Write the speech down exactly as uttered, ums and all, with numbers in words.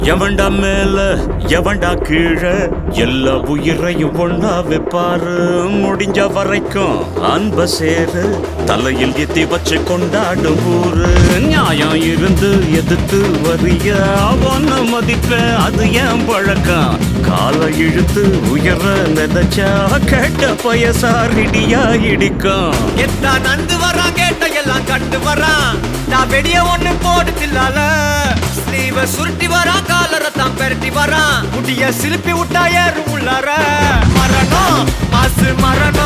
எவன்டா மேல எவன்டா கீழே எல்லா உயிரையும் ஒண்ணா வைப்பாரு. முடிஞ்ச வரைக்கும் அன்ப சேரு தலையில் எத்தி வச்சு கொண்டாடும் ஊரு. நியாயம் இருந்து எதிர்த்து வரிய அவன மதிப்ப அது ஏன் பழக்கம். காலை இழுத்து உயர நினைச்சா கேட்ட பயசாரிடியா இடிக்கும். எத்தா நந்து வரான் கேட்ட எல்லாம் கண்டு வரான். நான் வெடிய ஒண்ணு போடு தில்லால ஸ்லீவ சுருட்டி வரான் காலரத்தான் பெரட்டி வரான். முடிய சிலுப்பி விட்டா ஏறு உள்ளார மரணம் மாசு மரணம்.